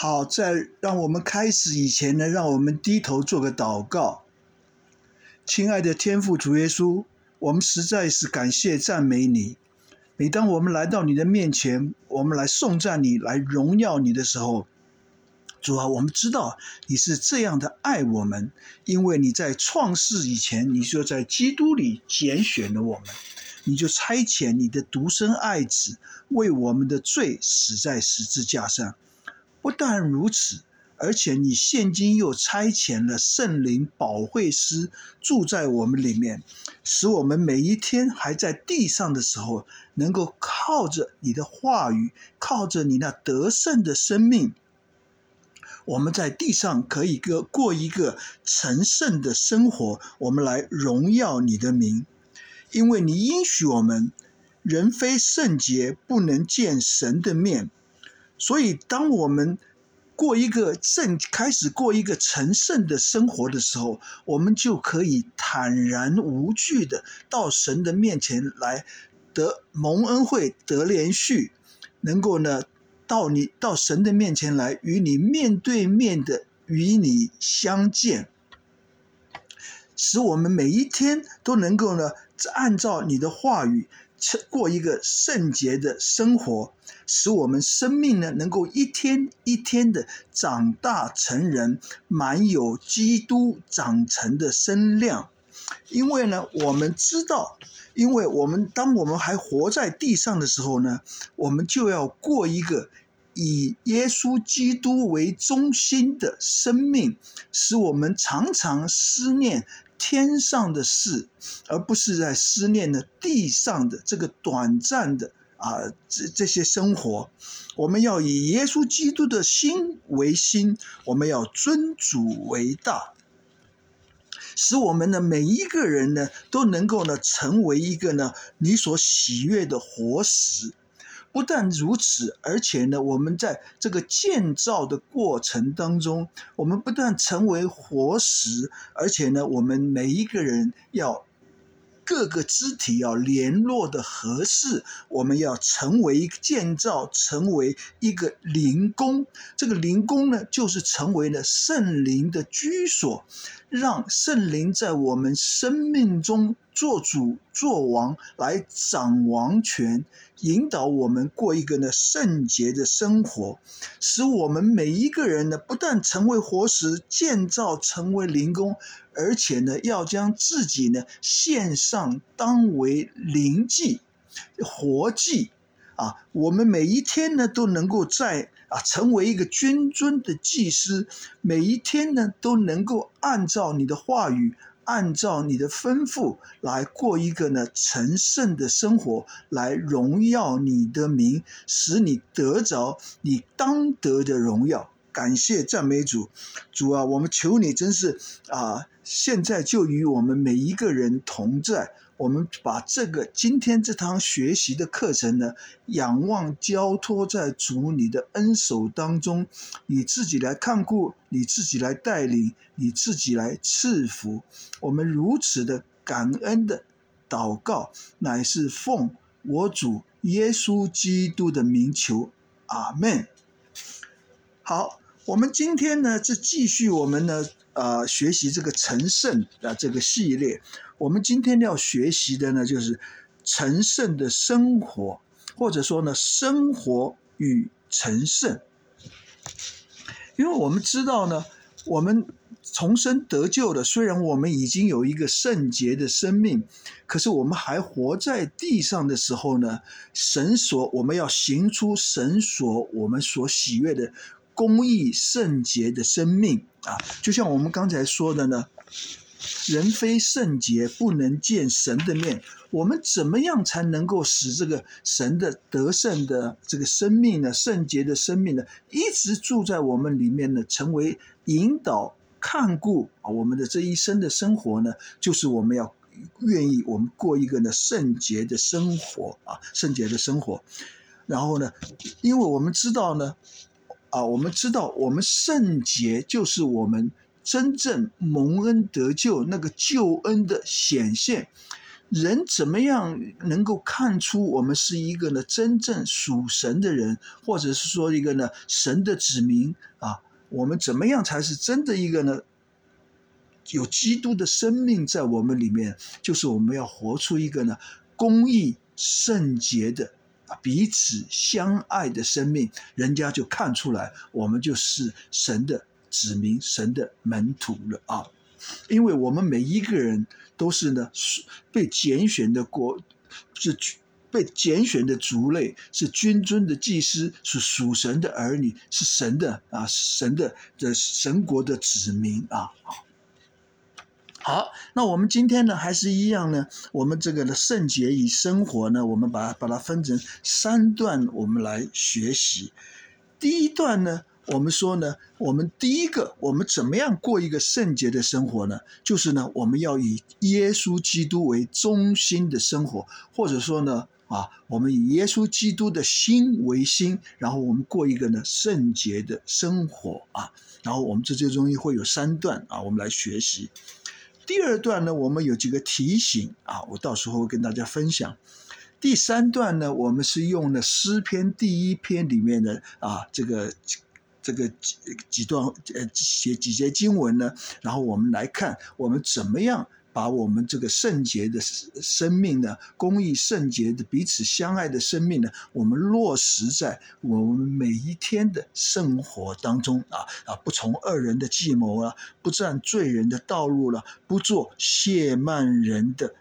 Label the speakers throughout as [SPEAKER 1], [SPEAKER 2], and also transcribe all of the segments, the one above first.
[SPEAKER 1] 好，在让我们开始以前呢，让我们低头做个祷告。亲爱的天父主耶稣，我们实在是感谢赞美你。每当我们来到你的面前，我们来颂赞你，来荣耀你的时候，主啊，我们知道你是这样的爱我们，因为你在创世以前，你就在基督里拣选了我们，你就差遣你的独生爱子为我们的罪死在十字架上。不但如此，而且你现今又差遣了圣灵保惠师住在我们里面，使我们每一天还在地上的时候，能够靠着你的话语，靠着你那得胜的生命，我们在地上可以过一个成圣的生活，我们来荣耀你的名。因为你应许我们，人非圣洁不能见神的面。所以当我们开始过一个成圣的生活的时候，我们就可以坦然无惧的到神的面前来，得蒙恩惠，得连续，能够呢到神的面前来，与你面对面的与你相见，使我们每一天都能够呢按照你的话语过一个圣洁的生活，使我们生命呢能够一天一天的长大成人，满有基督长成的身量。因为呢我们知道，当我们还活在地上的时候呢，我们就要过一个以耶稣基督为中心的生命，使我们常常思念天上的事，而不是在思念的地上的这个短暂的这些生活。我们要以耶稣基督的心为心，我们要尊主为大，使我们的每一个人呢都能够呢成为一个呢你所喜悦的活石。不但如此，而且呢我们在这个建造的过程当中，我们不但成为活石，而且呢我们每一个人要各个肢体要联络的合适，我们要成为一个灵宫。这个灵宫呢就是成为了圣灵的居所，让圣灵在我们生命中做主做王，来掌王权，引导我们过一个呢圣洁的生活，使我们每一个人呢不但成为活石，建造成为灵宫，而且呢要将自己呢献上当为灵祭活祭我们每一天呢都能够成为一个君尊的祭司，每一天呢都能够按照你的话语，按照你的吩咐来过一个呢成圣的生活，来荣耀你的名，使你得着你当得的荣耀。感谢赞美主。主啊，我们求你真是现在就与我们每一个人同在。我们把今天这堂学习的课程呢，仰望交托在主你的恩手当中，你自己来看顾，你自己来带领，你自己来赐福。我们如此的感恩的祷告，乃是奉我主耶稣基督的名求，阿们。好，我们今天呢继续我们呢学习这个成圣的这个系列。我们今天要学习的呢就是成圣的生活，或者说呢生活与成圣。因为我们知道呢，我们重生得救的，虽然我们已经有一个圣洁的生命，可是我们还活在地上的时候呢，我们要行出神我们所喜悦的公义圣洁的生命就像我们刚才说的呢，人非圣洁不能见神的面。我们怎么样才能够使这个神的得胜的这个生命呢，圣洁的生命呢，一直住在我们里面呢，成为引导看顾我们的这一生的生活呢？就是我们要愿意我们过一个呢圣洁的生活圣洁的生活。然后呢，因为我们知道呢我们圣洁就是我们真正蒙恩得救那个救恩的显现。 人怎么样能够看出我们是一个呢真正属神的人，或者是说一个呢神的子民啊？我们怎么样才是真的一个呢有基督的生命在我们里面？就是我们要活出一个呢公义圣洁的彼此相爱的生命，人家就看出来我们就是神的子民，神的门徒了啊！因为我们每一个人都是呢被拣选的是被拣选的族类，是君尊的祭司，是属神的儿女，是神的神国的子民啊！好，那我们今天呢还是一样呢，我们这个的圣洁与生活呢，我们把它分成3段，我们来学习。第一段呢，我们说呢，我们第一个，我们怎么样过一个圣洁的生活呢？就是呢，我们要以耶稣基督为中心的生活，或者说呢，我们以耶稣基督的心为心，然后我们过一个呢圣洁的生活啊。然后我们这东西会有3段啊，我们来学习。第2段呢，我们有几个提醒啊，我到时候会跟大家分享。第3段呢，我们是用了诗篇第1篇里面的这个几节经文呢，然后我们来看我们怎么样把我们这个圣洁的生命呢，公义圣洁的彼此相爱的生命呢，我们落实在我们每一天的生活当中不从恶人的计谋了，不占罪人的道路了，不做亵慢人的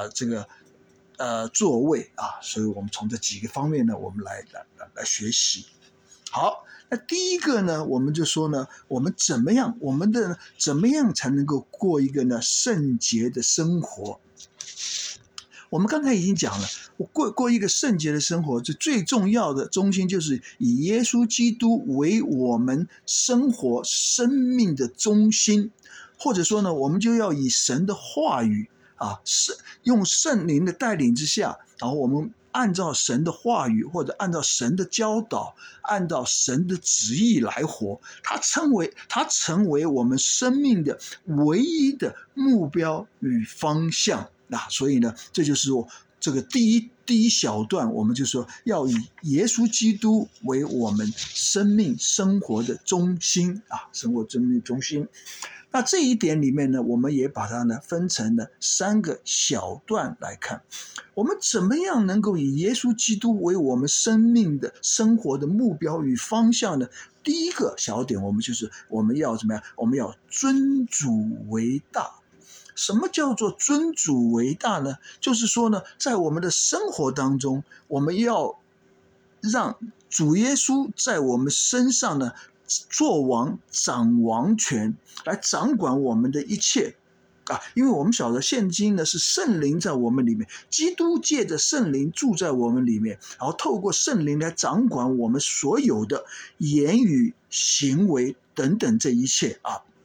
[SPEAKER 1] 座位啊。所以我们从这几个方面呢，我们来学习。好，那第一个呢，我们就说呢，我们怎么样才能够过一个呢圣洁的生活？我们刚才已经讲了，过一个圣洁的生活，最重要的中心就是以耶稣基督为我们生活生命的中心，或者说呢，我们就要以神的话语用圣灵的带领之下，然后我们按照神的话语，或者按照神的教导，按照神的旨意来活，它成为我们生命的唯一的目标与方向。所以呢，这就是这个第一小段，我们就说要以耶稣基督为我们生命生活的中心生活生命中心。那这一点里面呢，我们也把它呢分成了3个小段来看，我们怎么样能够以耶稣基督为我们生命的生活的目标与方向呢？第一个小点，我们就是我们要怎么样？我们要尊主为大。什么叫做尊主为大呢？就是说呢，在我们的生活当中，我们要让主耶稣在我们身上呢做王，掌王权，来掌管我们的一切因为我们晓得现今呢是圣灵在我们里面，基督借着圣灵住在我们里面，然后透过圣灵来掌管我们所有的言语、行为等等这一切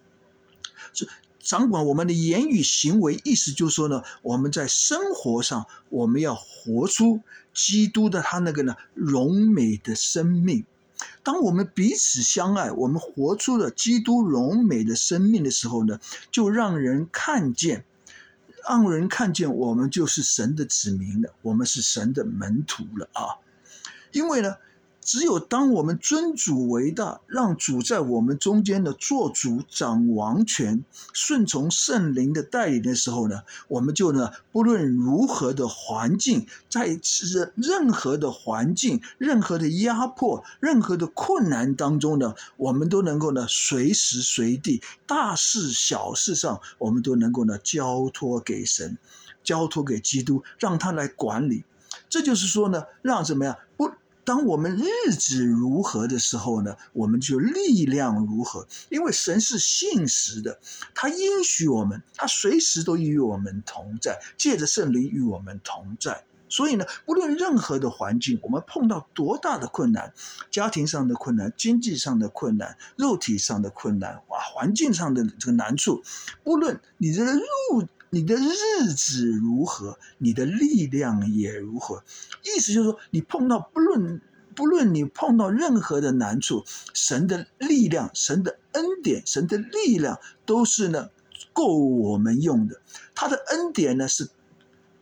[SPEAKER 1] 掌管我们的言语行为，意思就是说呢，我们在生活上我们要活出基督的他那个呢荣美的生命。当我们彼此相爱，我们活出了基督荣美的生命的时候呢，就让人看见我们就是神的子民了，我们是神的门徒了因为呢，只有当我们尊主为大，让主在我们中间的做主掌王权，顺从圣灵的带领的时候呢，我们就呢不论如何的环境，在任何的环境、任何的压迫、任何的困难当中呢，我们都能够呢随时随地，大事小事上，我们都能够呢交托给神，交托给基督，让他来管理。这就是说呢，让怎么样当我们日子如何的时候呢，我们就力量如何。因为神是信实的，他应许我们，他随时都与我们同在，借着圣灵与我们同在。所以呢，不论任何的环境，我们碰到多大的困难，家庭上的困难，经济上的困难，肉体上的困难，环境上的这个难处，不论你的日子如何，你的力量也如何。意思就是说，你碰到不论你碰到任何的难处，神的力量、神的恩典、神的力量都是呢够我们用的。他的恩典呢是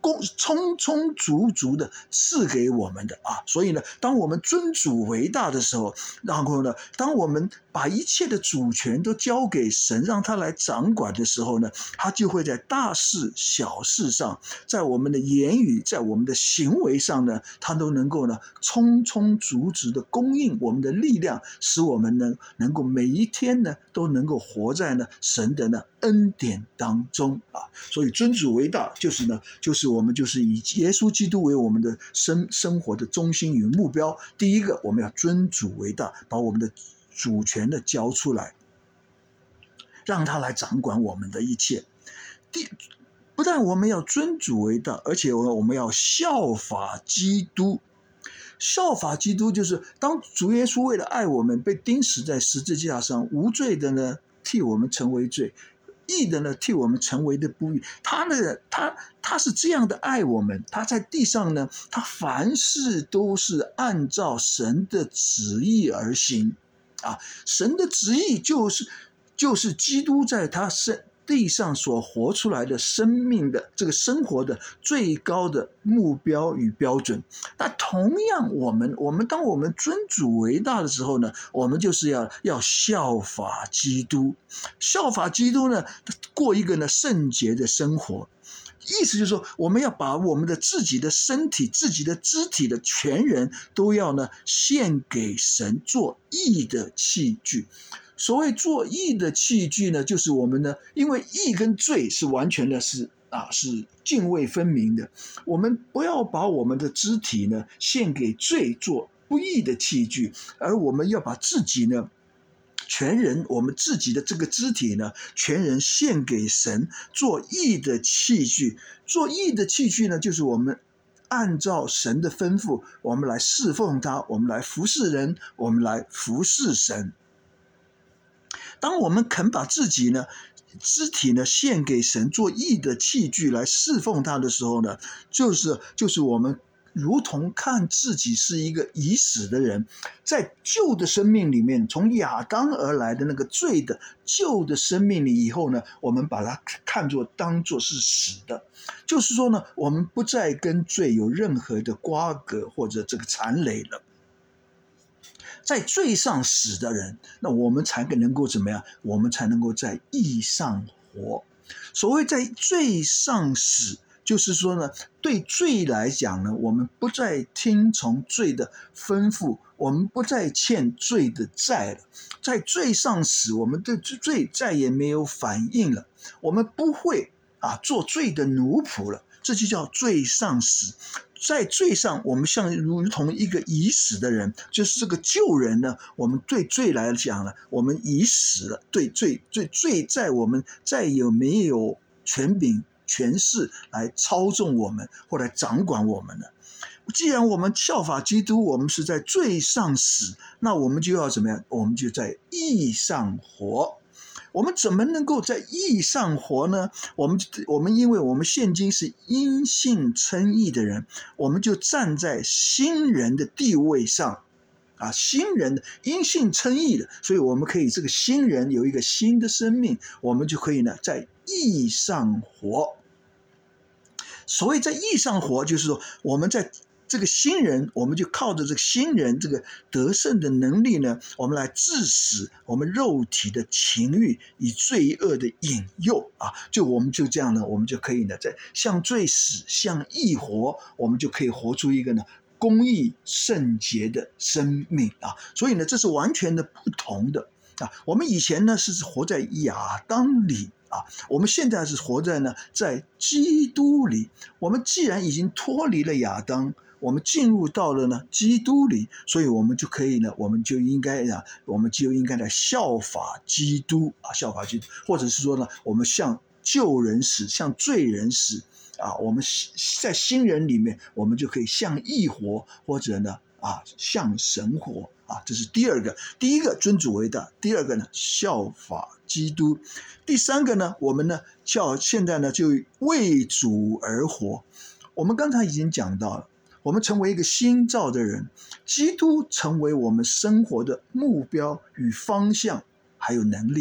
[SPEAKER 1] 充充足足的赐给我们的啊。所以呢，当我们尊主为大的时候，然后呢，当我们把一切的主权都交给神，让他来掌管的时候呢，他就会在大事小事上，在我们的言语，在我们的行为上呢，他都能够呢充充足足的供应我们的力量，使我们呢能够每一天呢都能够活在呢神的呢恩典当中啊。所以尊主为大，就是我们就是以耶稣基督为我们的生活的中心与目标。第一个，我们要尊主为大，把我们的主权的交出来，让他来掌管我们的一切。不但我们要尊主为大，而且我们要效法基督。效法基督就是当主耶稣为了爱我们，被钉死在十字架上，无罪的呢替我们成为罪，义的呢替我们成为的不义。他是这样的爱我们，他在地上呢，他凡事都是按照神的旨意而行啊。神的旨意就是基督在他地上所活出来的生命的这个生活的最高的目标与标准。那同样当我们尊主为大的时候呢，我们就是要效法基督。效法基督呢，过一个呢圣洁的生活。意思就是说，我们要把我们的自己的身体、自己的肢体的全人都要呢献给神，做义的器具。所谓做义的器具呢，就是我们呢，因为义跟罪是完全的是泾渭分明的。我们不要把我们的肢体呢献给罪做不义的器具，而我们要把自己呢全人，我们自己的这个肢体呢，全人献给神，做义的器具。做义的器具呢，就是我们按照神的吩咐，我们来侍奉他，我们来服侍人，我们来服侍神。当我们肯把自己呢肢体呢献给神，做义的器具来侍奉他的时候呢，就是我们如同看自己是一个已死的人，在旧的生命里面，从亚当而来的那个罪的旧的生命里以后呢，我们把它当作是死的。就是说呢，我们不再跟罪有任何的瓜葛或者这个缠累了。在罪上死的人，那我们才能够怎么样？我们才能够在义上活。所谓在罪上死，就是说呢，对罪来讲呢，我们不再听从罪的吩咐，我们不再欠罪的债了。在罪上死，我们对罪再也没有反应了，我们不会做罪的奴仆了，这就叫罪上死。在罪上，我们如同一个已死的人，就是这个旧人呢，我们对罪来讲呢，我们已死了，对罪在我们再也没有权柄权势来操纵我们或来掌管我们了。既然我们效法基督，我们是在罪上死，那我们就要怎么样？我们就在义上活。我们怎么能够在义上活呢？我们因为我们现今是因信称义的人，我们就站在新人的地位上新人因信称义的，所以我们可以这个新人有一个新的生命，我们就可以呢在义上活。所谓在义上活，就是说我们在这个新人，我们就靠着这个新人这个得胜的能力呢，我们来致死我们肉体的情欲与罪恶的引诱我们就这样呢，我们就可以呢在向罪死，向义活，我们就可以活出一个呢公义圣洁的生命所以呢，这是完全的不同的我们以前呢是活在亚当里我们现在是活在基督里。我们既然已经脱离了亚当，我们进入到了呢基督里，所以我们就可以呢，我们就应该来效法基督效法基督，或者是说呢，我们向旧人死，向罪人死我们在新人里面，我们就可以向义活，或者呢向神活这是第二个。第一个尊主为大，第二个呢效法基督，第三个呢，我们呢现在呢就为主而活。我们刚才已经讲到了，我们成为一个新造的人，基督成为我们生活的目标与方向还有能力。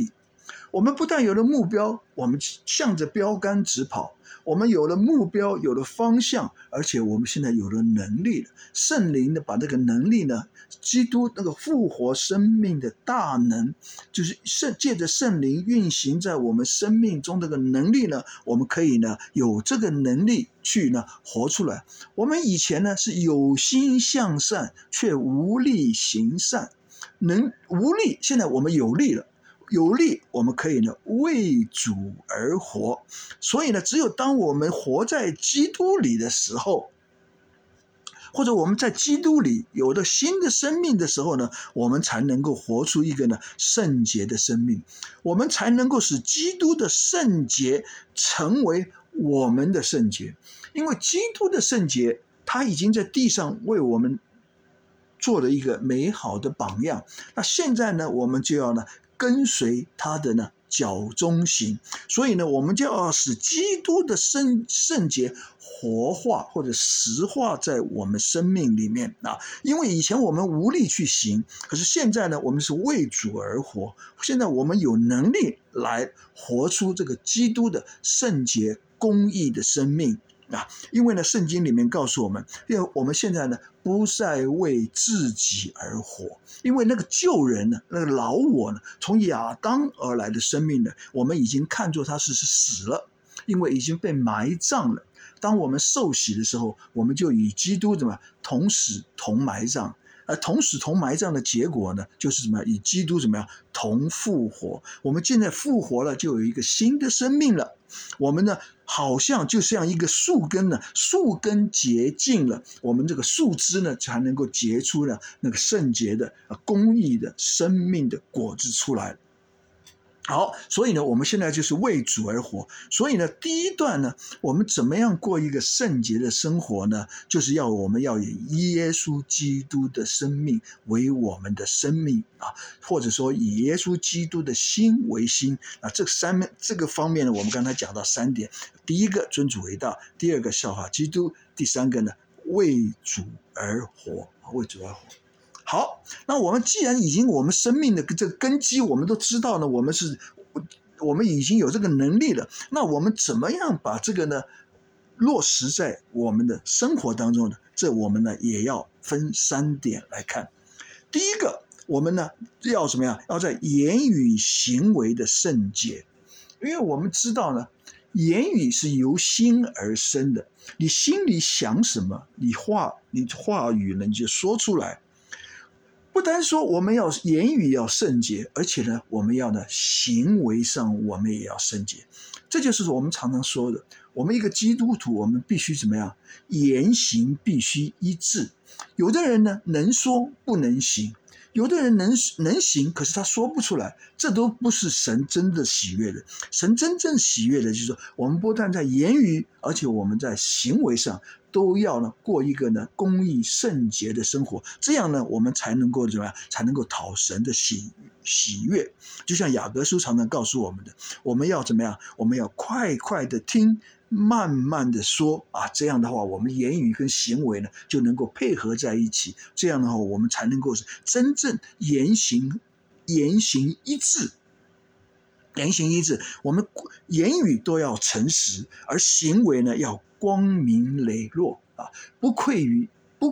[SPEAKER 1] 我们不但有了目标，我们向着标杆直跑，我们有了目标，有了方向，而且我们现在有了能力了。圣灵呢，把这个能力呢，基督那个复活生命的大能，就是借着圣灵运行在我们生命中这个能力呢，我们可以呢有这个能力去呢活出来。我们以前呢是有心向善，却无力行善，无力，现在我们有力了。有力，我们可以呢为主而活。所以呢，只有当我们活在基督里的时候，或者我们在基督里有了新的生命的时候呢，我们才能够活出一个呢圣洁的生命，我们才能够使基督的圣洁成为我们的圣洁。因为基督的圣洁，他已经在地上为我们做了一个美好的榜样。那现在呢，我们就要呢跟随他的呢脚中行，所以呢，我们就要使基督的圣洁活化或者实化在我们生命里面啊。因为以前我们无力去行，可是现在呢，我们是为主而活。现在我们有能力来活出这个基督的圣洁公义的生命。因为呢，圣经里面告诉我们，因为我们现在呢不再为自己而活，因为那个旧人呢，那个老我呢，从亚当而来的生命呢，我们已经看作它是死了，因为已经被埋葬了。当我们受洗的时候，我们就与基督怎么同死同埋葬。同死同埋葬的结果呢，就是什么？与基督怎么样同复活？我们现在复活了，就有一个新的生命了。我们呢，好像就像一个树根呢，树根结净了，我们这个树枝呢，才能够结出了那个圣洁的、公义的生命的果子出来。好，所以呢，我们现在就是为主而活。所以呢，第一段呢，我们怎么样过一个圣洁的生活呢？就是我们要以耶稣基督的生命为我们的生命啊，或者说以耶稣基督的心为心啊。这个方面呢，我们刚才讲到3点：第一个，尊主为大；第二个，效法基督；第三个呢，为主而活，为主而活。好，那我们既然已经我们生命的这个根基我们都知道呢，我们已经有这个能力了，那我们怎么样把这个呢落实在我们的生活当中呢？这我们呢也要分3点来看。第一个，我们呢要怎么样？要在言语行为的圣洁，因为我们知道呢，言语是由心而生的，你心里想什么，你话语呢你就说出来。不单说我们要言语要圣洁，而且呢，我们要呢行为上我们也要圣洁。这就是我们常常说的，我们一个基督徒，我们必须怎么样？言行必须一致。有的人呢能说不能行，有的人能行，可是他说不出来，这都不是神真的喜悦的。神真正喜悦的就是说，我们不但在言语，而且我们在行为上都要呢过一个呢公义圣洁的生活，这样呢我们才能够怎么样？才能够讨神的喜悦。就像雅各书常常告诉我们的，我们要怎么样？我们要快快的听，慢慢的说啊，这样的话，我们言语跟行为呢就能够配合在一起。这样的话，我们才能够是真正言行一致。言行一致，我们言语都要诚实，而行为呢要光明磊落啊，无愧于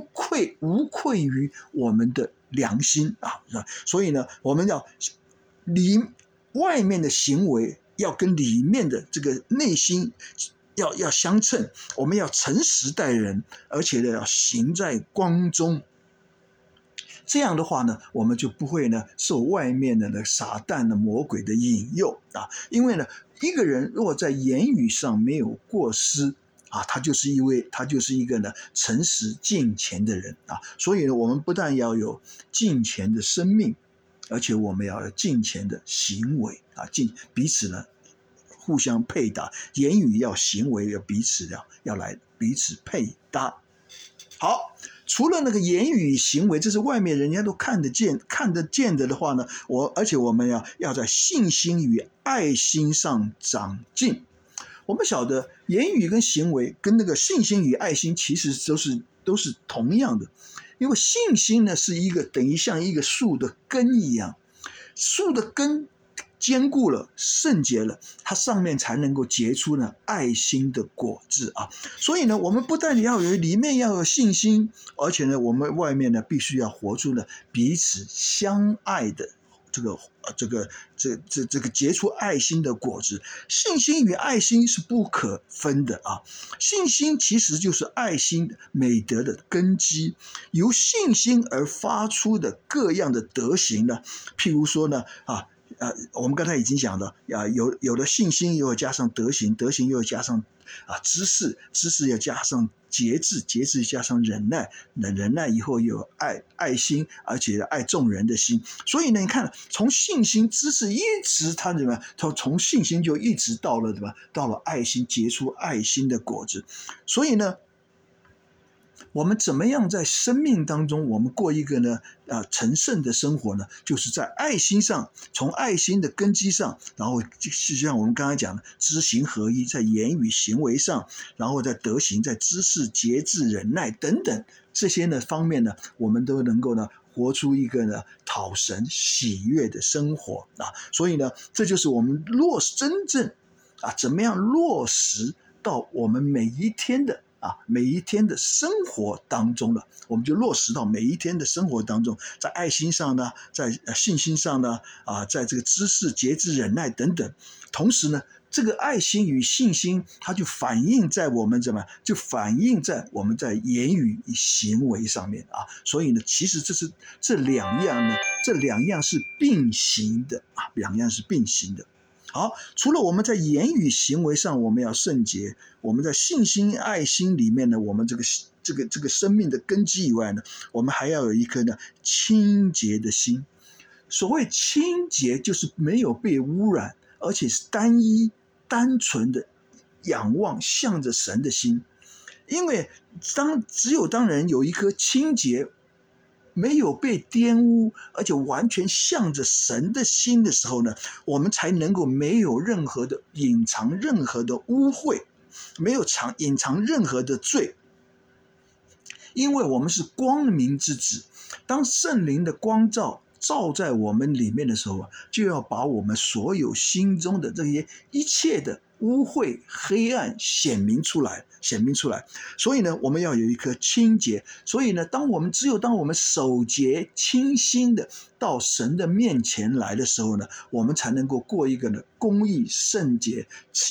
[SPEAKER 1] 我们的良心啊。所以呢，我们要外面的行为要跟里面的这个内心要相称，我们要诚实待人，而且呢要行在光中。这样的话呢，我们就不会呢受外面的那撒旦的魔鬼的引诱啊。因为呢，一个人如果在言语上没有过失啊，他就是一个呢诚实敬虔的人啊。所以呢，我们不但要有敬虔的生命，而且我们要有敬虔的行为啊，彼此呢互相配搭，言语要行为要彼此配搭。好，除了那个言语行为，这是外面人家都看得见的话呢，而且我们要在信心与爱心上长进。我们晓得言语跟行为跟那个信心与爱心其实都是同样的，因为信心呢是等于像一个树的根一样，树的根坚固了、圣洁了，它上面才能够结出呢爱心的果子啊。所以呢，我们不但里面要有信心，而且呢，我们外面呢必须要活出呢彼此相爱的这个结出爱心的果子。信心与爱心是不可分的啊！信心其实就是爱心美德的根基，由信心而发出的各样的德行呢，譬如说呢我们刚才已经讲了有了信心，又要加上德行，德行又要加上知识，知识要加上节制，节制加上忍耐，忍耐以后又有爱心，而且爱众人的心。所以呢，你看从信心、知识一直它怎么样？从信心就一直到了到了爱心，结出爱心的果子。所以呢，我们怎么样在生命当中，我们过一个呢成圣的生活呢？就是在爱心上，从爱心的根基上，然后就像我们刚才讲的，知行合一，在言语行为上，然后在德行，在知识、节制、忍耐等等这些呢方面呢，我们都能够呢活出一个呢讨神喜悦的生活啊。所以呢，这就是我们真正怎么样落实到我们每一天的生活当中了，我们就落实到每一天的生活当中，在爱心上呢，在信心上呢，在这个知识、节制、忍耐等等。同时呢，这个爱心与信心，它就反映在我们我们在言语与行为上面啊。所以呢，其实这两样是并行的两样是并行的。好，除了我们在言语行为上我们要圣洁，我们在信心爱心里面呢，我们这个生命的根基以外呢，我们还要有一颗呢清洁的心。所谓清洁，就是没有被污染，而且是单纯的仰望向着神的心。因为只有当人有一颗清洁，没有被玷污，而且完全向着神的心的时候呢，我们才能够没有任何的隐藏任何的污秽，没有隐藏任何的罪。因为我们是光明之子，当圣灵的光照在我们里面的时候就要把我们所有心中的这些一切的污秽黑暗显明出来。所以呢，我们要有一颗清洁。所以呢，只有当我们守节清心的到神的面前来的时候呢，我们才能够过一个呢公义圣洁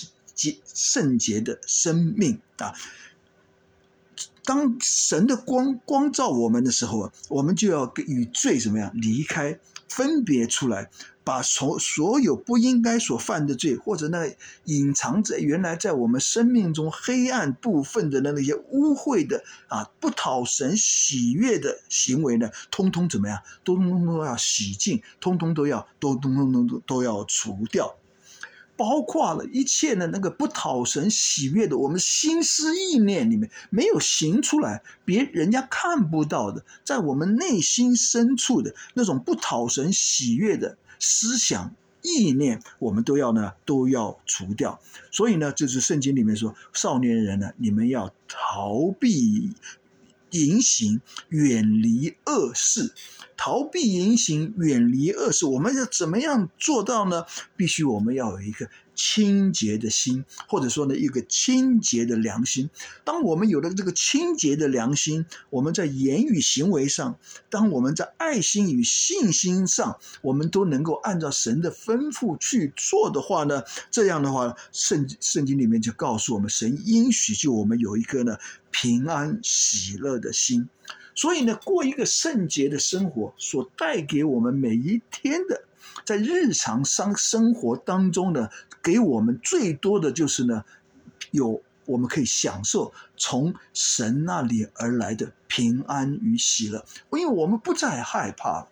[SPEAKER 1] 的生命啊。当神的光照我们的时候，我们就要与罪怎么样离开，分别出来，把所有不应该所犯的罪，或者那隐藏在原来在我们生命中黑暗部分的那些污秽的不讨神喜悦的行为呢，通通怎么样，通通都要洗净，通通都要除掉。包括了一切的那个不讨神喜悦的，我们心思意念里面没有行出来，人家看不到的，在我们内心深处的那种不讨神喜悦的思想意念，我们都要除掉。所以呢，就是圣经里面说，少年人呢，你们要逃避淫行，远离恶事。逃避淫行，远离恶事，我们要怎么样做到呢？必须我们要有一个清洁的心，或者说呢，一个清洁的良心。当我们有了这个清洁的良心，我们在言语行为上，当我们在爱心与信心上，我们都能够按照神的吩咐去做的话呢，这样的话，圣经里面就告诉我们，神应许就我们有一个呢平安喜乐的心。所以呢，过一个圣洁的生活所带给我们每一天的，在日常生活当中呢，给我们最多的就是呢，我们可以享受从神那里而来的平安与喜乐。因为我们不再害怕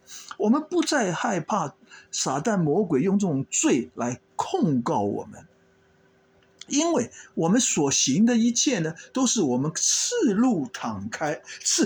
[SPEAKER 1] 撒旦魔鬼用这种罪来控告我们。因为我们所行的一切呢，都是我们赤露敞开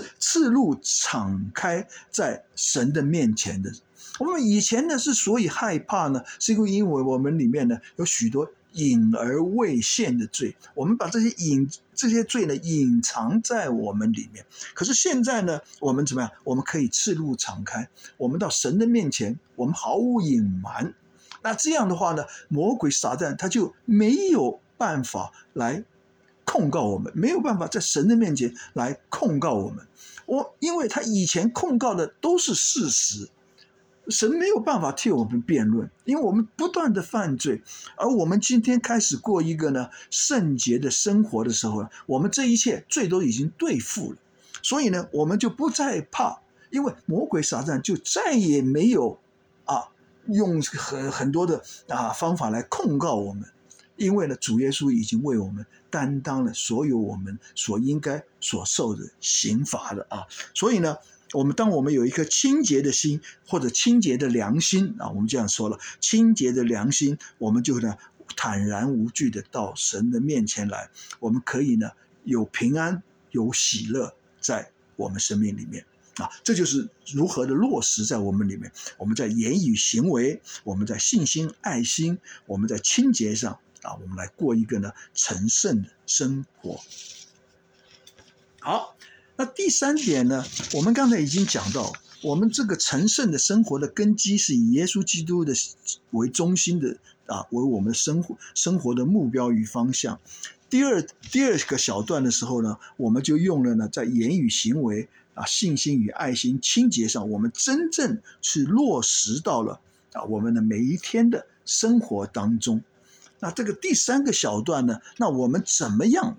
[SPEAKER 1] 在神的面前的。我们以前呢，是所以害怕呢，是因为我们里面呢有许多隐而未现的罪，我们把这些罪呢隐藏在我们里面。可是现在呢，我们怎么样？我们可以赤露敞开，我们到神的面前，我们毫无隐瞒。 那这样的话呢，魔鬼撒旦他就没有办法来控告我们，没有办法在神的面前来控告我们。因为他以前控告的都是事实，神没有办法替我们辩论，因为我们不断的犯罪，而我们今天开始过一个呢圣洁的生活的时候，我们这一切罪都已经对付了，所以呢，我们就不再怕，因为魔鬼撒旦就再也没有用很多的方法来控告我们，因为呢，主耶稣已经为我们担当了所有我们所应该所受的刑罚了啊。所以呢，当我们有一颗清洁的心，或者清洁的良心我们这样说了，清洁的良心，我们就呢坦然无惧的到神的面前来，我们可以呢有平安有喜乐在我们生命里面。这就是如何的落实在我们里面，我们在言语行为，我们在信心爱心，我们在清洁上我们来过一个呢成圣的生活。好，那第三点呢，我们刚才已经讲到，我们这个成圣的生活的根基是以耶稣基督的为中心的为我们生活的目标与方向。第二个小段的时候呢，我们就用了呢在言语行为信心与爱心清洁上，我们真正去落实到了我们的每一天的生活当中。那这个第三个小段呢，那我们怎么样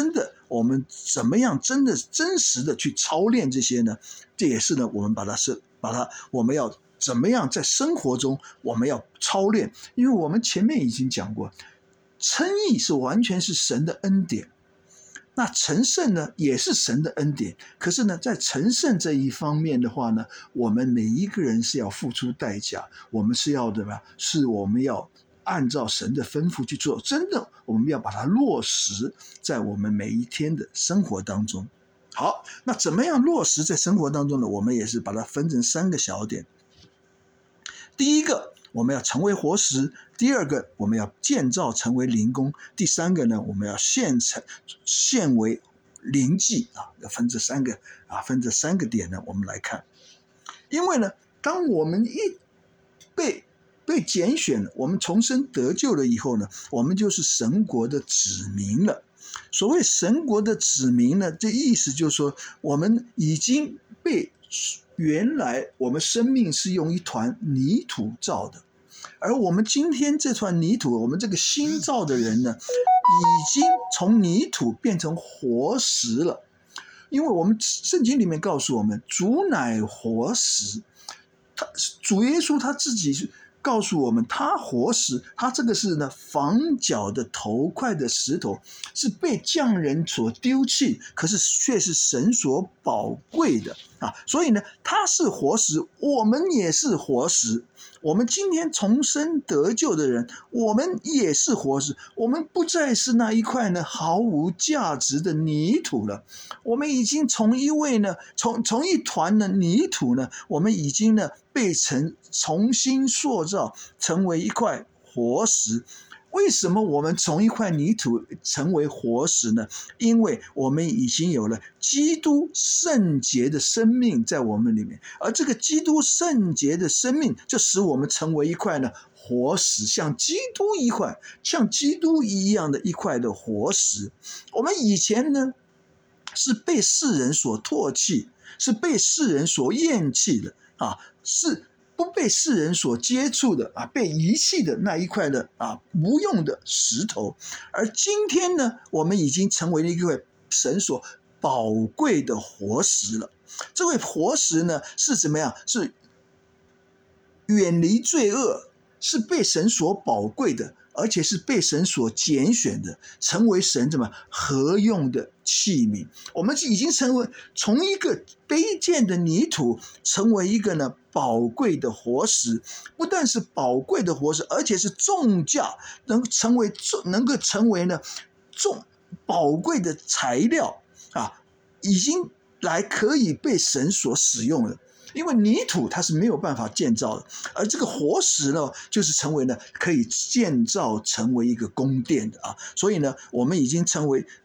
[SPEAKER 1] 真实的去操练这些呢？这也是呢，我们我们要怎么样在生活中我们要操练，因为我们前面已经讲过，称义是完全是神的恩典，那成圣呢也是神的恩典，可是呢在成圣这一方面的话呢，我们每一个人是要付出代价，我们是要我们要按照神的吩咐去做，真的我们要把它落实在我们每一天的生活当中。好，那怎么样落实在生活当中呢？我们也是把它分成三个小点。第一个，我们要成为活石；第二个，我们要建造成为灵宫；第三个呢，我们要献为灵祭要分这三个点呢，我们来看。因为呢，当我们被拣选了，我们重生得救了以后呢，我们就是神国的子民了。所谓神国的子民呢，这意思就是说，我们已经被原来我们生命是用一团泥土造的，而我们今天这团泥土，我们这个新造的人呢，已经从泥土变成活石了。因为我们圣经里面告诉我们，主乃活石，主耶稣他自己是告诉我们，他活石，他这个是呢房角的头块的石头，是被匠人所丢弃，可是却是神所宝贵的所以呢，他是活石，我们也是活石。我们今天重生得救的人，我们也是活石，我们不再是那一块呢毫无价值的泥土了。我们已经从一团的泥土呢，我们已经呢被重新塑造成为一块活石。为什么我们从一块泥土成为活石呢？因为我们已经有了基督圣洁的生命在我们里面，而这个基督圣洁的生命就使我们成为一块呢活石，像基督一样的一块的活石。我们以前呢是被世人所唾弃，是被世人所厌弃的是不被世人所接触的被遗弃的那一块的无用的石头。而今天呢，我们已经成为了一块神所宝贵的活石了。这位活石呢是怎么样？是远离罪恶，是被神所宝贵的，而且是被神所拣选的，成为神合用的器皿。我们已经从一个卑贱的泥土成为一个呢宝贵的活石，不但是宝贵的活石，而且是重价，能够成为呢宝贵的材料已经可以被神所使用了。因为泥土它是没有办法建造的，而这个活石呢，就是成为呢可以建造成为一个宫殿的所以呢，我们已经成为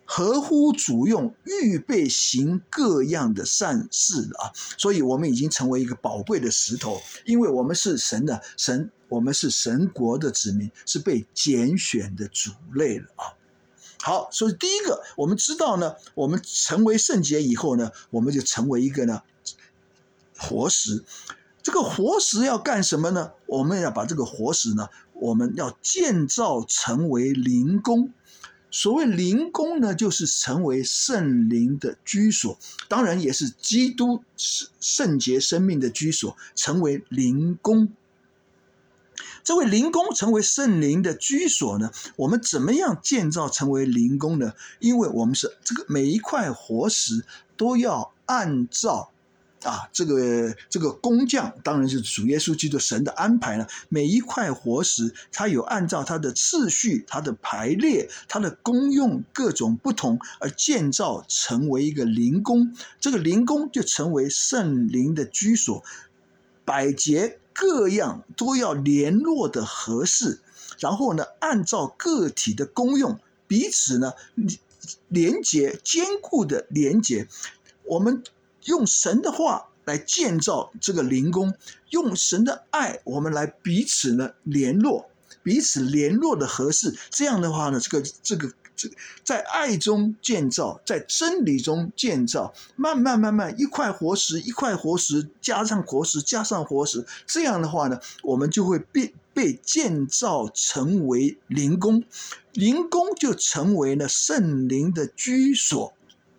[SPEAKER 1] 合乎主用，预备行各样的善事啊。所以我们已经成为一个宝贵的石头，因为我们是我们是神国的子民，是被拣选的族类了啊。好，所以第一个，我们知道呢，我们成为圣洁以后呢，我们就成为一个呢活石。这个活石要干什么呢？我们要把这个活石呢，我们要建造成为灵宫。所谓灵宫呢，就是成为圣灵的居所，当然也是基督圣洁生命的居所，成为灵宫。这位灵宫成为圣灵的居所呢，我们怎么样建造成为灵宫呢？因为我们是这个每一块活石都要按照这个工匠，当然是主耶稣基督神的安排了。每一块活石，它有按照它的次序、它的排列、它的功用各种不同而建造成为一个灵宫。这个灵宫就成为圣灵的居所，百节各样都要联络的合适，然后呢，按照个体的功用，彼此呢连结，坚固的连结。我们用神的话来建造这个灵宫，用神的爱，我们来彼此呢联络，彼此联络的合适。这样的话呢，这个在爱中建造，在真理中建造，慢慢一块活石一块活石加上活石加上活石，这样的话呢，我们就会被建造成为灵宫，灵宫就成为了圣灵的居所。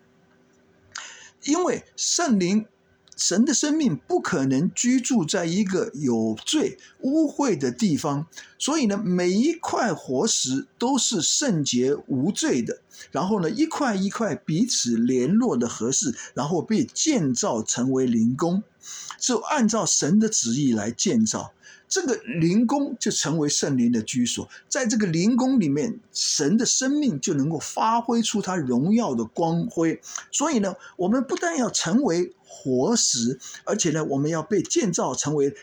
[SPEAKER 1] 因为圣灵神的生命不可能居住在一个有罪污秽的地方，所以呢，每一块活石都是圣洁无罪的，然后呢，一块一块彼此联络的合适，然后被建造成为灵宫，就按照神的旨意来建造。这个灵宫就成为圣灵的居所，在这个灵宫里面，神的生命就能够发挥出他荣耀的光辉。所以呢，我们不但要成为活石，而且呢，我们要被建造成为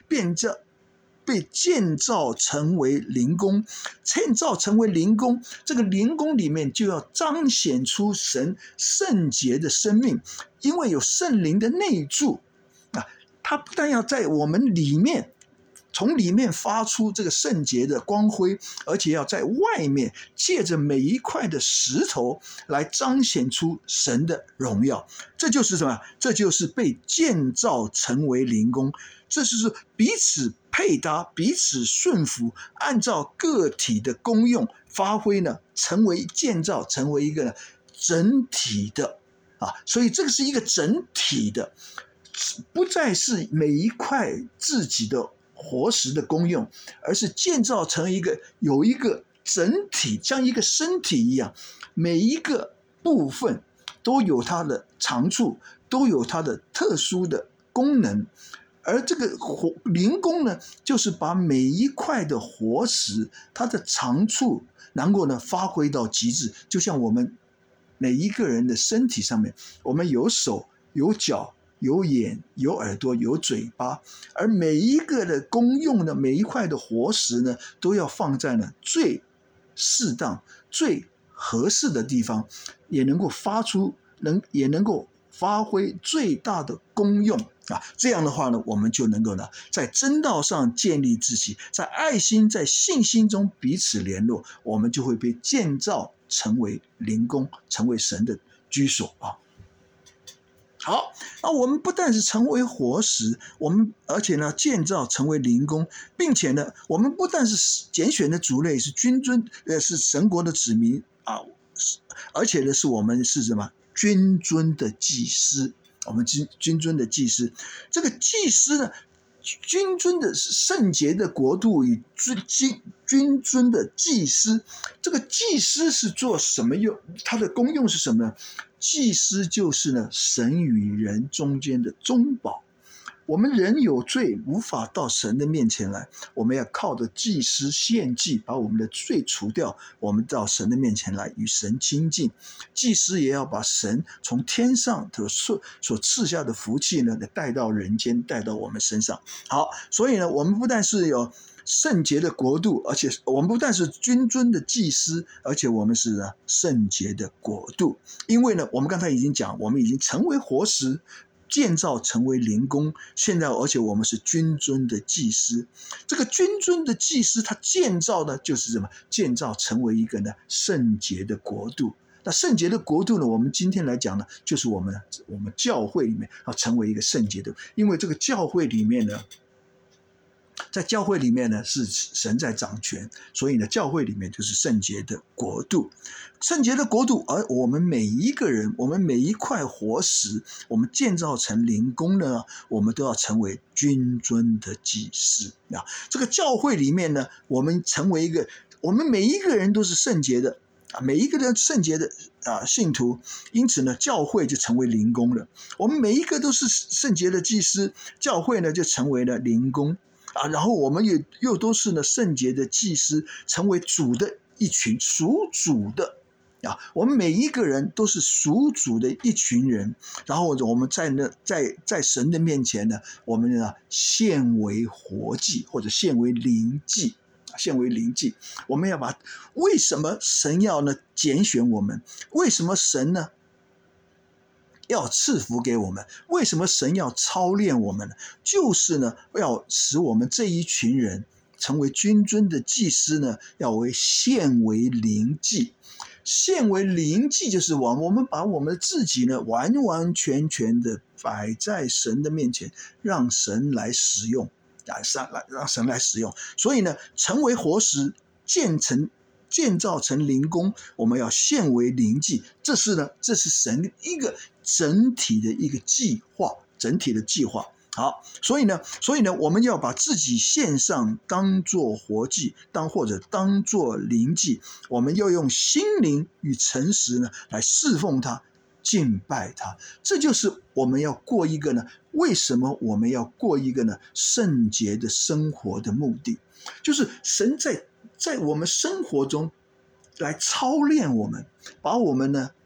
[SPEAKER 1] 灵宫。建造成为灵宫，这个灵宫里面就要彰显出神圣洁的生命，因为有圣灵的内住它不但要在我们里面，从里面发出这个圣洁的光辉，而且要在外面借着每一块的石头来彰显出神的荣耀。这就是什么？这就是被建造成为灵宫，这就是彼此配搭，彼此顺服，按照个体的功用发挥呢，建造成为一个整体的所以这个是一个整体的，不再是每一块自己的活石的功用，而是建造成有一个整体，像一个身体一样，每一个部分都有它的长处，都有它的特殊的功能。而这个灵宫呢，就是把每一块的活石它的长处能够呢发挥到极致。就像我们每一个人的身体上面，我们有手有脚有眼有耳朵有嘴巴，而每一个的功用呢，每一块的活石呢，都要放在呢最适当最合适的地方，也能够发挥最大的功用这样的话呢，我们就能够呢在真道上建立自己，在爱心在信心中彼此联络，我们就会被建造成为灵宫，成为神的居所好，那我们不但是成为活石，而且呢建造成为灵宫，并且呢，我们不但是拣选的族类，是君尊，是神国的子民而且呢，我们是什么？君尊的祭司。我们君尊的祭司，这个祭司呢，君尊的圣洁的国度与君尊的祭司，这个祭司是做什么用？它的功用是什么呢？祭司就是呢神与人中间的中保， 我们人有罪，无法到神的面前来，我们要靠着祭司献祭，把我们的罪除掉，我们到神的面前来与神亲近。祭司也要把神从天上所赐下的福气呢，带到人间，带到我们身上。好，所以呢，我们不但是有圣洁的国度，而且我们不但是君尊的祭司，而且我们是圣洁的国度。因为呢，我们刚才已经讲，我们已经成为活石，建造成为灵宫，现在而且我们是君尊的祭司。这个君尊的祭司他建造的就是什么？建造成为一个呢圣洁的国度。那圣洁的国度呢，我们今天来讲呢，就是我们教会里面要成为一个圣洁的，因为这个教会里面呢，在教会里面呢是神在掌权，所以呢教会里面就是圣洁的国度。圣洁的国度，而我们每一个人，我们每一块活石，我们建造成灵宫呢，我们都要成为君尊的祭司啊。这个教会里面呢，我们成为一个，我们每一个人都是圣洁的啊，每一个人圣洁的信徒，因此呢，教会就成为灵宫了。我们每一个都是圣洁的祭司，教会呢就成为了灵宫啊。然后我们又都是呢圣洁的祭司，成为主的一群，属主的啊。我们每一个人都是属主的一群人，然后我们在神的面前呢，我们呢献为活祭或者献为灵祭。献为灵祭，我们要把为什么神要呢拣选我们？为什么神呢要赐福给我们？为什么神要操练我们呢？就是呢要使我们这一群人成为君尊的祭司呢，要献为灵祭。献为灵祭就是我们把我们自己呢完完全全的摆在神的面前，让神来使用。让神来使用，所以呢，成为活石，建造成灵宫，我们要献为灵祭，这是神一个整体的一个计划，整体的计划。好，所以呢，我们要把自己献上，当作活祭，或者当作灵祭，我们要用心灵与诚实呢来侍奉他。敬拜他，这就是我们要过一个呢，为什么我们要过一个呢圣洁的生活的目的，就是神在我们生活中来操练我们，把我们呢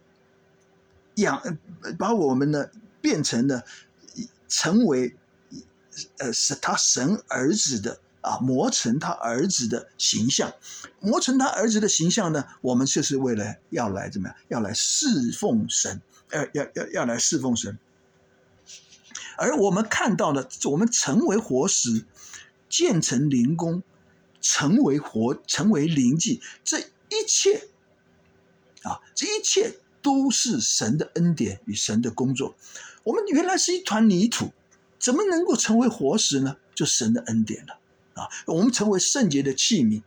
[SPEAKER 1] 变成了成为是他神儿子的磨成他儿子的形象，磨成他儿子的形象呢，我们就是为了要来怎么样？要来侍奉神，要来侍奉神。而我们看到的，我们成为活石，建成灵宫，成为灵祭，这一切都是神的恩典与神的工作。我们原来是一团泥土，怎么能够成为活石呢？就神的恩典了。我们成为圣洁的器皿，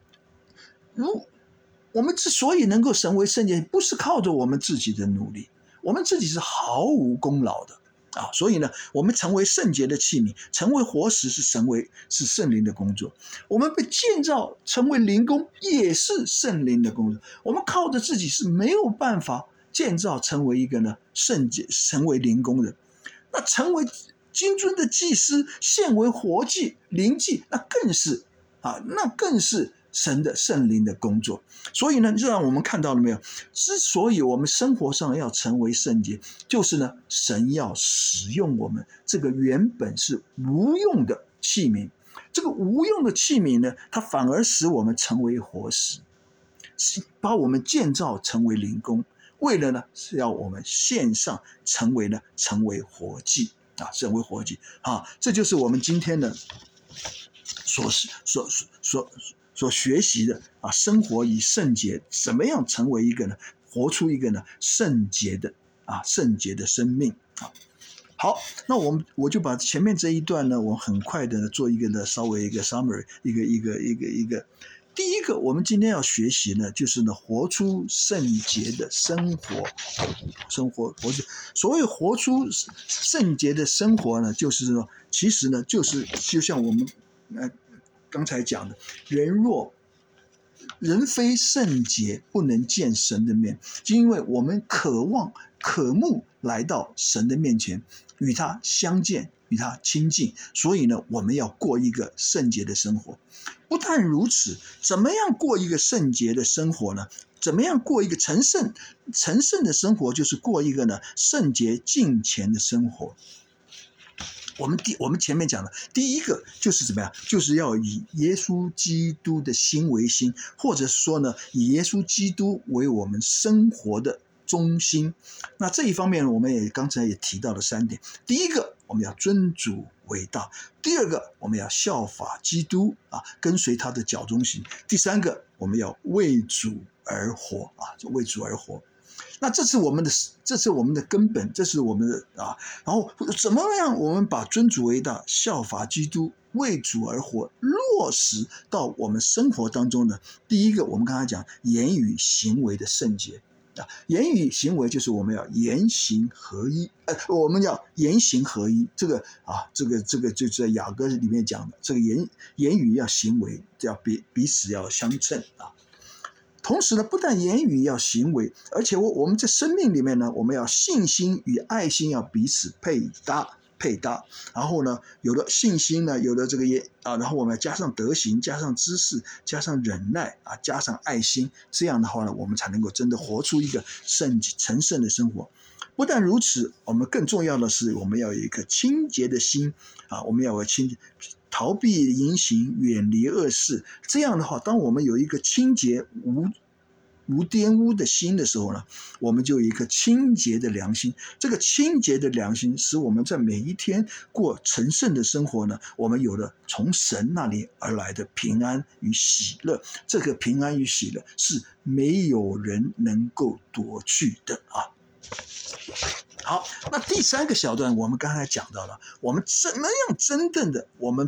[SPEAKER 1] 我们之所以能够成为圣洁，不是靠着我们自己的努力，我们自己是毫无功劳的所以呢，我们成为圣洁的器皿，成为活石是圣灵的工作。我们被建造成为灵宫，也是圣灵的工作。我们靠着自己是没有办法建造成为一个呢圣洁，成为灵宫的。那成为君尊的祭司，献为活祭、灵祭，那更是神的圣灵的工作。所以呢，就让我们看到了没有？之所以我们生活上要成为圣洁，就是呢，神要使用我们这个原本是无用的器皿。这个无用的器皿呢，它反而使我们成为活石，把我们建造成为灵宫，为了呢是要我们献上成为活祭成为活祭这就是我们今天的所学习的生活与圣洁，怎么样成为一个呢？活出一个呢圣洁的生命好，那我就把前面这一段呢，我很快的做一个呢稍微一个 summary， 一个。第一个，我们今天要学习呢，就是呢活出圣洁的生活。所谓活出圣洁的生活呢，就是说，其实呢，就像我们刚才讲的，人非圣洁，不能见神的面，就因为我们渴慕来到神的面前，与他相见， 与他亲近，所以呢，我们要过一个圣洁的生活。不但如此，怎么样过一个圣洁的生活呢？怎么样过一个成圣的生活？就是过一个呢圣洁敬虔的生活。我们前面讲了，第一个就是怎么样？就是要以耶稣基督的心为心，或者说呢，以耶稣基督为我们生活的中心。那这一方面，我们刚才也提到了3点。第一个，我们要尊主为大；第二个，我们要效法基督跟随他的脚中行；第三个，我们要为主而活就为主而活。那这是我们的根本，这是我们的然后怎么样我们把尊主为大、效法基督、为主而活落实到我们生活当中呢？第一个，我们刚才讲言语行为的圣洁言语行为就是我们要言行合一，我们要言行合一。这个就在雅歌里面讲的，这个言语要行为要彼此要相称同时呢，不但言语要行为，而且我们在生命里面呢，我们要信心与爱心要彼此配搭。然后呢，有了信心呢，有了这个然后我们要加上德行，加上知识，加上忍耐加上爱心，这样的话呢，我们才能够真的活出一个成圣的生活。不但如此，我们更重要的是，我们要有一颗清洁的心我们要有逃避淫行，远离恶事。这样的话，当我们有一个清洁无玷污的心的时候呢，我们就有一个清洁的良心。这个清洁的良心使我们在每一天过成圣的生活呢，我们有了从神那里而来的平安与喜乐。这个平安与喜乐是没有人能够夺去的好，那第3个小段我们刚才讲到了，我们怎么样真正的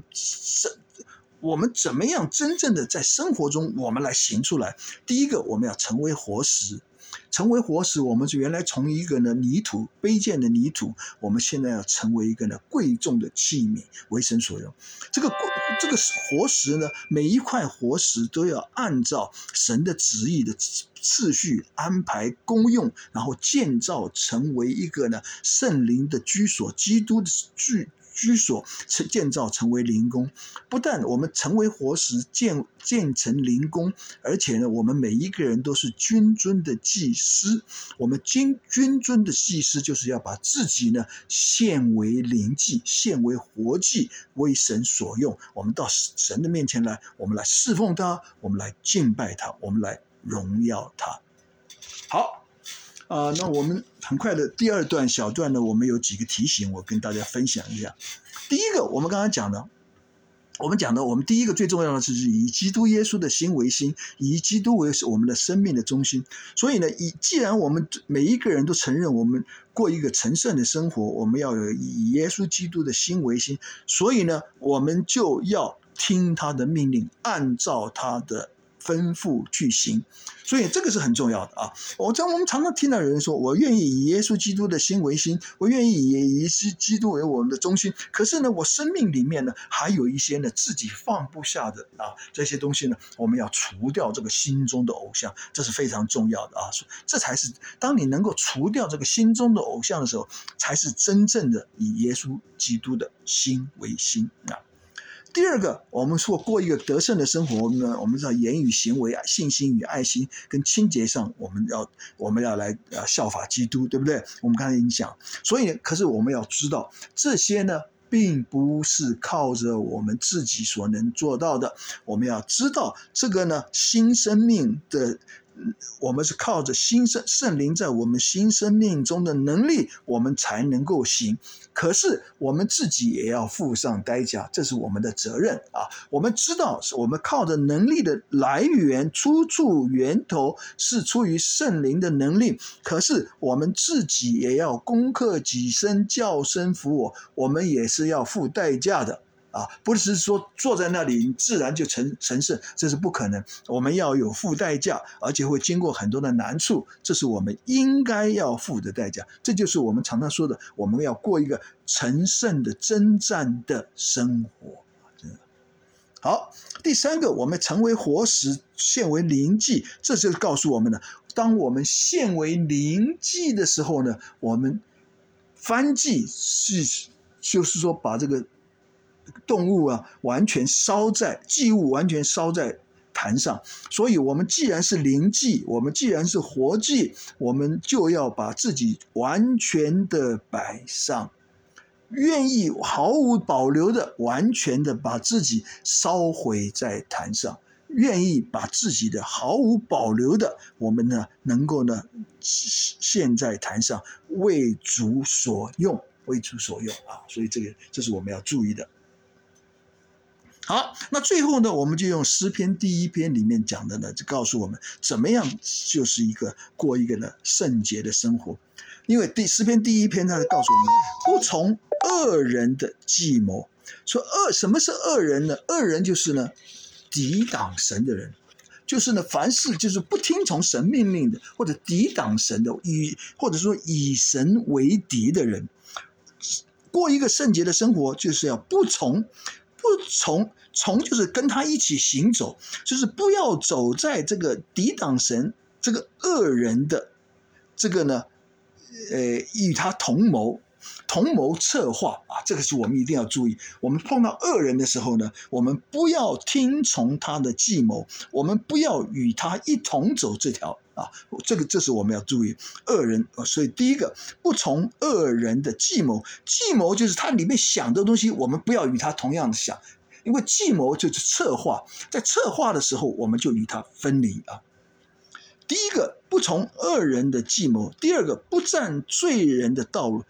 [SPEAKER 1] 怎么样真正的在生活中我们来行出来。第一个，我们要成为活石。成为活石，我们原来从一个泥土卑贱的泥土，我们现在要成为一个贵重的器皿，为神所用。这个活石呢，每一块活石都要按照神的旨意的次序安排功用，然后建造成为一个圣灵的居所，基督的居所，建造成为灵宫。不但我们成为活石，建成灵宫，而且呢，我们每一个人都是君尊的祭司。我们君尊的祭司就是要把自己呢献为灵祭，献为活祭，为神所用。我们到神的面前来，我们来侍奉他，我们来敬拜他，我们来荣耀他。好那我们很快的第2段小段呢，我们有几个提醒，我跟大家分享一下。第一个，我们刚才讲的，我们第一个最重要的是以基督耶稣的心为心，以基督为我们的生命的中心。所以呢，既然我们每一个人都承认我们过一个成圣的生活，我们要有以耶稣基督的心为心，所以呢，我们就要听他的命令，按照他的吩咐去行。所以这个是很重要的我们常常听到有人说，我愿意以耶稣基督的心为心，我愿意以耶稣基督为我们的中心，可是呢，我生命里面呢还有一些呢自己放不下的这些东西呢，我们要除掉这个心中的偶像，这是非常重要的这才是当你能够除掉这个心中的偶像的时候，才是真正的以耶稣基督的心为心第2个，我们说过一个得胜的生活呢，我们知道言语行为、信心与爱心跟清洁上，我们要来效法基督，对不对？我们刚才已经讲，所以可是我们要知道这些呢，并不是靠着我们自己所能做到的。我们要知道这个呢，新生命的。我们是靠着圣灵在我们新生命中的能力，我们才能够行。可是我们自己也要付上代价，这是我们的责任我们知道我们靠着能力的来源、出处、源头是出于圣灵的能力，可是我们自己也要攻克己身，叫身服我，我们也是要付代价的不是说坐在那里自然就成圣，这是不可能。我们要有付代价，而且会经过很多的难处，这是我们应该要付的代价。这就是我们常常说的，我们要过一个成圣的征战的生活。好，第3个，我们成为活石，献为灵祭，这就是告诉我们呢，当我们献为灵祭的时候呢，我们燔祭就是说把这个动物啊完全烧在祭物完全烧在坛上。所以我们既然是灵祭，我们既然是活祭，我们就要把自己完全的摆上，愿意毫无保留的完全的把自己烧毁在坛上，愿意把自己的毫无保留的我们呢能够呢献在坛上，为主所用，为主所用啊！所以这是我们要注意的。好，那最后呢，我们就用诗篇第1篇里面讲的呢，就告诉我们怎么样就是过一个呢圣洁的生活。因为诗篇第1篇它告诉我们，不从恶人的计谋。说什么是恶人呢？恶人就是呢抵挡神的人，就是呢凡事就是不听从神命令的，或者抵挡神的，或者说以神为敌的人。过一个圣洁的生活，就是要不从就是跟他一起行走，就是不要走在这个抵挡神这个恶人的这个呢与他同谋策划啊，这个是我们一定要注意。我们碰到恶人的时候呢，我们不要听从他的计谋，我们不要与他一同走这条啊，这是我们要注意恶人。所以第一个，不从恶人的计谋，计谋就是他里面想的东西，我们不要与他同样的想，因为计谋就是策划，在策划的时候我们就与他分离啊。第一个，不从恶人的计谋；第二个，不占罪人的道路。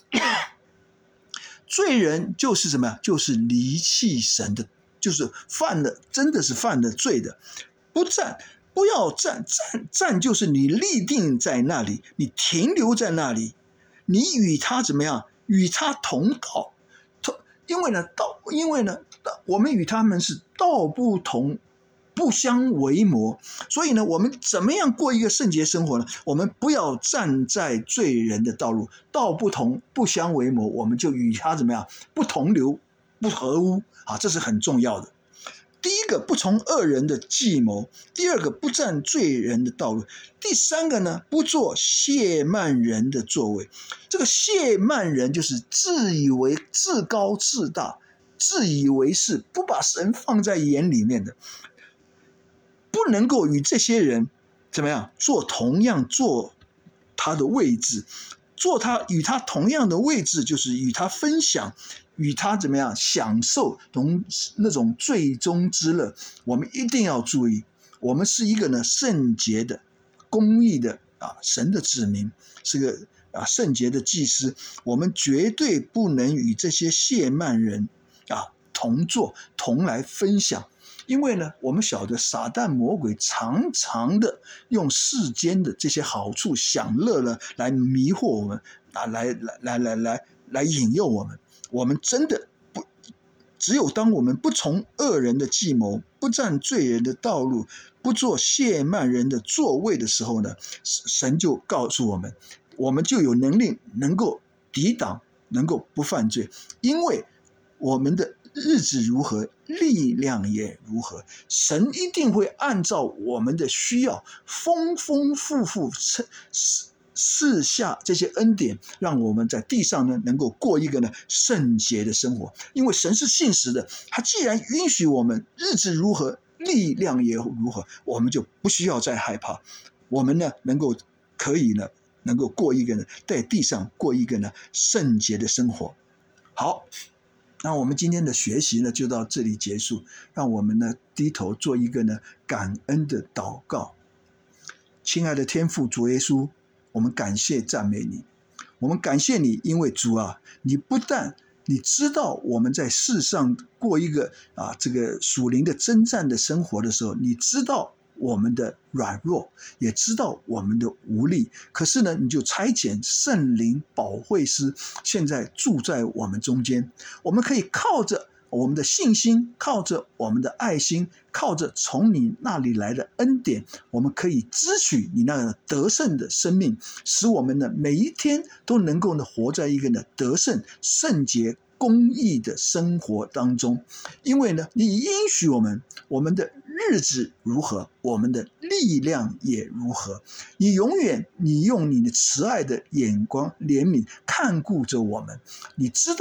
[SPEAKER 1] 罪人就是什么呀？就是离弃神的，就是真的是犯了罪的。不要占就是你立定在那里，你停留在那里，你与他怎么样？与他同道。因为呢，我们与他们是道不同，不相为谋。所以呢，我们怎么样过一个圣洁生活呢？我们不要站在罪人的道路，道不同，不相为谋，我们就与他怎么样？不同流，不合污啊，这是很重要的。第一个，不从恶人的计谋；第二个，不占罪人的道路；第三个呢，不做亵慢人的作为。这个亵慢人就是自以为自高自大，自以为是，不把神放在眼里面的，不能够与这些人怎么样做他的位置，与他同样的位置，就是与他分享，与他怎么样享受那种最终之乐。我们一定要注意，我们是一个呢圣洁的、公义的神的子民，是个圣洁的祭司。我们绝对不能与这些亵慢人同来分享。因为呢，我们晓得撒旦魔鬼常常的用世间的这些好处享乐了来迷惑我们来引诱我们。我们真的只有当我们不从恶人的计谋，不占罪人的道路，不做亵慢人的座位的时候呢，神就告诉我们，我们就有能力能够抵挡，能够不犯罪。因为我们的日子如何，力量也如何。神一定会按照我们的需要，丰丰富富赐下这些恩典，让我们在地上呢能够过一个呢圣洁的生活。因为神是信实的，他既然允许我们日子如何，力量也如何，我们就不需要再害怕。我们呢可以呢能够过一个呢在地上过一个呢圣洁的生活。好，那我们今天的学习呢就到这里结束，让我们呢低头做一个呢感恩的祷告。亲爱的天父主耶稣，我们感谢赞美你，我们感谢你，因为主啊，你不但你知道我们在世上过一个这个属灵的征战的生活的时候，你知道我们的软弱，也知道我们的无力，可是呢，你就差遣圣灵保惠师现在住在我们中间，我们可以靠着我们的信心，靠着我们的爱心，靠着从你那里来的恩典，我们可以支取你那个得胜的生命，使我们呢每一天都能够呢活在一个呢得胜、圣洁、公义的生活当中。因为呢，你应许我们的日子如何，我们的力量也如何。你永远用你的慈爱的眼光怜悯看顾着我们，你知道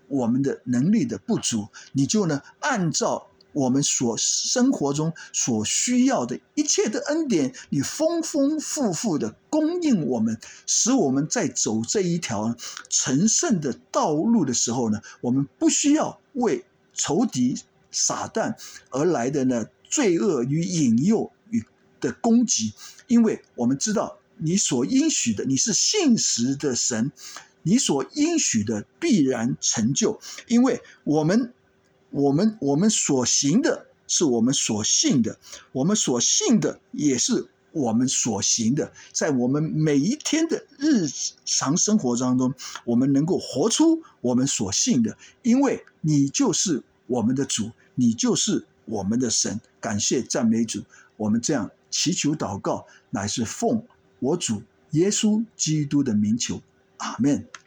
[SPEAKER 1] 我们的能力的不足，你就呢按照我们生活中所需要的一切的恩典，你丰丰富富的供应我们，使我们在走这一条成圣的道路的时候呢，我们不需要为仇敌撒旦而来的呢罪恶与引诱与的攻击，因为我们知道你所应许的，你是信实的神，你所应许的必然成就，因为我们所行的是我们所信的，我们所信的也是我们所行的，在我们每一天的日常生活当中，我们能够活出我们所信的，因为你就是我们的主，你就是我们的神。感谢赞美主，我们这样祈求祷告，乃是奉我主耶稣基督的名求，阿们。